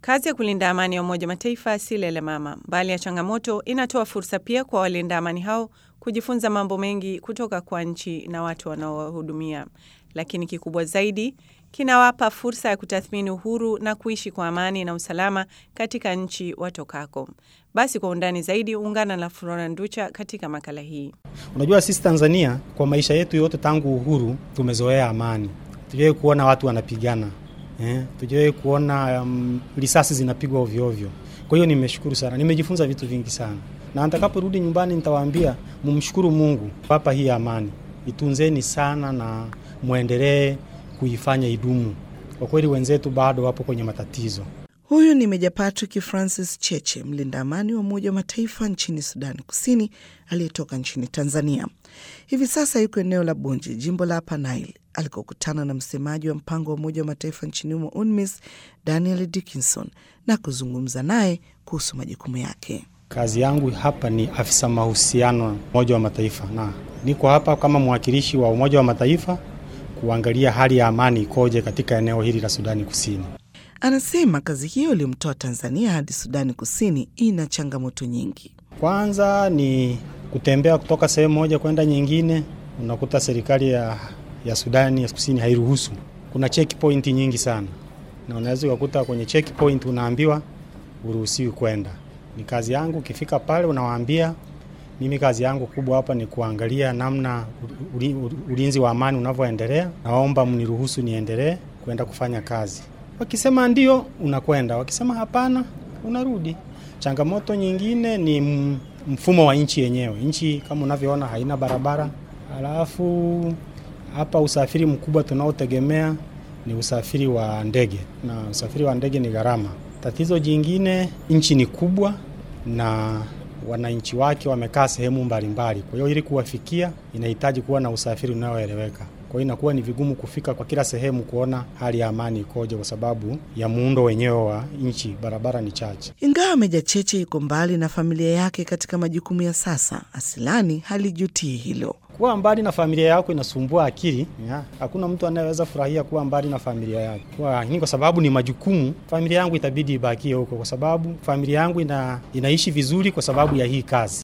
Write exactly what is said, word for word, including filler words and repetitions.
Kazi ya kulinda amani ya Umoja wa Mataifa si lele mama, bali ya changamoto inatoa fursa pia kwa walinda amani hao kujifunza mambo mengi kutoka kwa nchi na watu wanaowahudumia. Lakini kikubwa zaidi, kinawapa fursa ya kutathmini uhuru na kuishi kwa amani na usalama katika nchi watokako. Basi kwa undani zaidi, ungana na Flora Nducha katika makala hii. Unajua sisi Tanzania kwa maisha yetu yote tangu uhuru tumezoea amani. Tujawahi kuona watu wanapigana. Eh, tujawahi kuona um, risasi zinapigwa ovyo ovyo. Kwa hiyo nimeshukuru sana. Nimejifunza vitu vingi sana. Na nitakaporudi nyumbani nitawaambia mumshukuru Mungu hapa hii amani. Itunzeni sana na muendelee kuifanya idumu. Kwa kweli wenzetu bado wapo kwenye matatizo. Huyu ni Meja Patrick Francis Cheche, mlinda amani wa Umoja wa Mataifa nchini Sudani Kusini, aliyetoka nchini Tanzania. Hivi sasa yuko eneo la Bunji, jimbo la Upper Nile, alikokutana na msemaji wa mpango wa Umoja wa Mataifa nchini humo U N M I S, Daniel Dickinson, na kuzungumza naye kuhusu majukumu yake. Kazi yangu hapa ni afisa mahusiano Umoja wa Mataifa, na niko hapa kama mwakilishi wa Umoja wa Mataifa kuangalia hali ya amani ikoje katika eneo hili la Sudani Kusini. Anasema kazi hiyo ilimtoa Tanzania hadi Sudani Kusini ina changamoto nyingi. Kwanza ni kutembea kutoka sehemu moja kwenda nyingine, unakuta serikali ya ya Sudani ya Kusini hairuhusu. Kuna checkpoint nyingi sana. Na unaweza kukuta kwenye checkpoint unaambiwa uruhusiwi kwenda. Ni kazi yangu ukifika pale unawaambia mimi kazi yangu kubwa hapa ni kuangalia namna ulinzi wa amani unavyoendelea. Naomba mniruhusu niendelee kwenda kufanya kazi. Wakisema ndio unakwenda, wakisema hapana unarudi. Changamoto nyingine ni mfumo wa nchi yenyewe. Nchi kama unavyoona haina barabara. Alafu hapa usafiri mkubwa tunaotegemea ni usafiri wa ndege, na usafiri wa ndege ni gharama. Tatizo jingine, nchi ni kubwa na wananchi wake wamekaa sehemu mbalimbali. Kwa hiyo ili kuwafikia inahitaji kuwa na usafiri unaoeleweka. Kwa hiyo inakuwa ni vigumu kufika kwa kila sehemu kuona hali ya amani ikoje kwa sababu ya muundo wenyewe wa nchi, barabara ni chache. Ingawa Meja Cheche yuko mbali na familia yake katika majukumu ya sasa, asilani halijutii hilo. Kuwa mbali na familia yako inasumbua akili. Ya, hakuna mtu anayeweza furahia kuwa mbali na familia yake. Kwa ni kwa sababu ni majukumu, familia yangu itabidi ibakie huko kwa sababu familia yangu ina, inaishi vizuri kwa sababu ya hii kazi.